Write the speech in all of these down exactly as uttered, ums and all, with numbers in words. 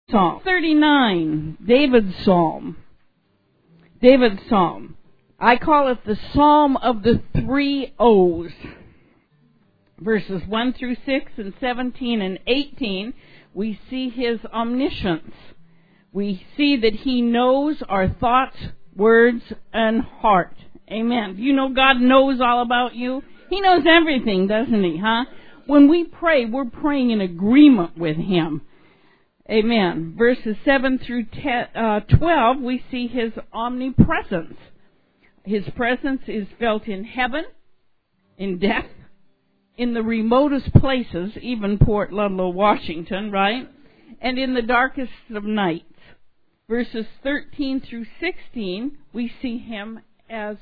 Psalm thirty-nine, David's Psalm. David's Psalm. I call it the Psalm of the three O's. Verses one through six and seventeen and eighteen, we see his omniscience. We see that he knows our thoughts, words, and heart. Amen. Do you know God knows all about you? He knows everything, doesn't he, huh? When we pray, we're praying in agreement with him. Amen. Verses seven through twelve, we see his omnipresence. His presence is felt in heaven, in death, in the remotest places, even Port Ludlow, Washington, right? And in the darkest of nights. Verses thirteen through sixteen, we see him as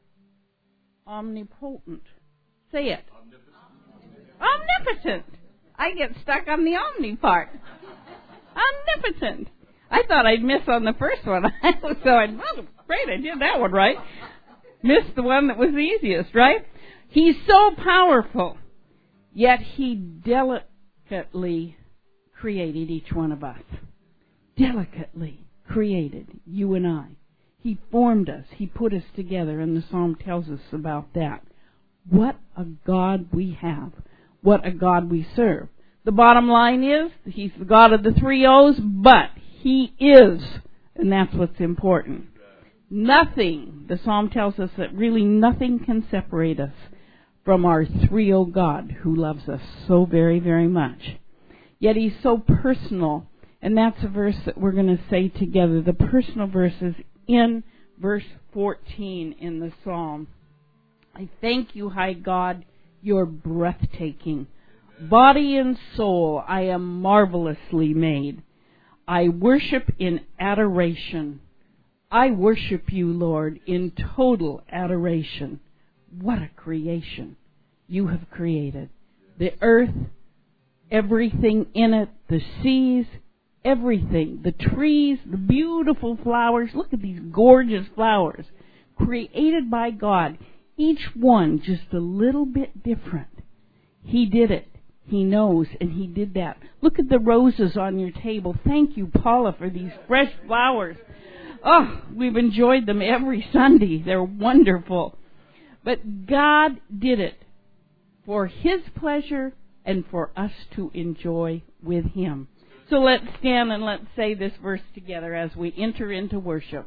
omnipotent. Say it. Omnipotent. Omnipotent. I get stuck on the omni part. Omnipotent. I thought I'd miss on the first one. So I was afraid I did that one right. Missed the one that was the easiest, right? He's so powerful, yet he delicately created each one of us. Delicately created you and I. He formed us. He put us together, and the Psalm tells us about that. What a God we have. What a God we serve. The bottom line is, he's the God of the three O's, but he is, and that's what's important. Nothing, the Psalm tells us that really nothing can separate us from our three O God who loves us so very, very much. Yet he's so personal, and that's a verse that we're going to say together. The personal verse is in verse fourteen in the Psalm. I thank you, high God, you're breathtaking. Body and soul, I am marvelously made. I worship in adoration. I worship you, Lord, in total adoration. What a creation you have created. The earth, everything in it, the seas, everything, the trees, the beautiful flowers. Look at these gorgeous flowers created by God. Each one just a little bit different. He did it. He knows, and he did that. Look at the roses on your table. Thank you, Paula, for these fresh flowers. Oh, we've enjoyed them every Sunday. They're wonderful. But God did it for his pleasure and for us to enjoy with him. So let's stand and let's say this verse together as we enter into worship.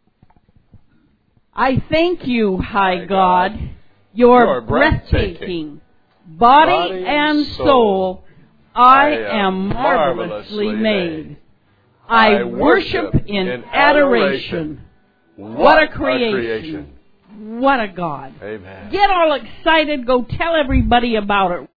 I thank you, high God, you're, you're breathtaking. Body, Body and soul, I am marvelously made. I worship in adoration. What a creation. What a God. Amen. Get all excited. Go tell everybody about it.